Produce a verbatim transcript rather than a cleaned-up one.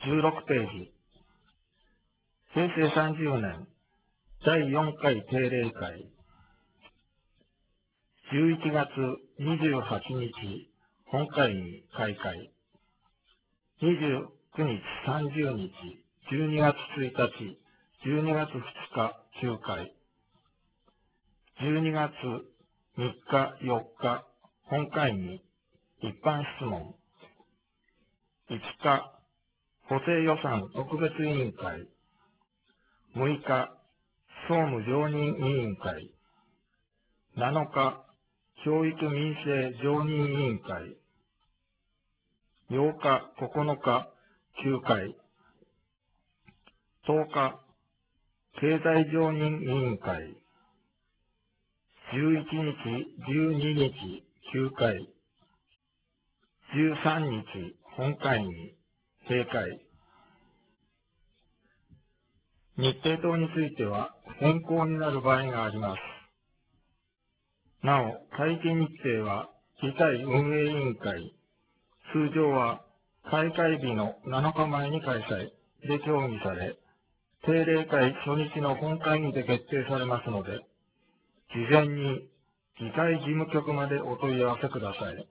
じゅうろくページ。へいせいさんじゅうねんだいよんかい定例会。じゅういちがつにじゅうはちにち本会議開会。にじゅうくにち、さんじゅうにち、じゅうにがつついたち、じゅうにがつふつか休会。じゅうにがつみっか、よっか本会議一般質問。いつか補正予算特別委員会。むいか総務常任委員会。なのか教育民生常任委員会。ようか、ここのか休会。とおか経済常任委員会。じゅういちにち、じゅうににち休会。じゅうさんにち本会議閉会。日程等については変更になる場合があります。なお、会期日程は議会運営委員会、通常は開会日のなのかまえに開催で協議され、定例会初日の本会議で決定されますので、事前に議会事務局までお問い合わせください。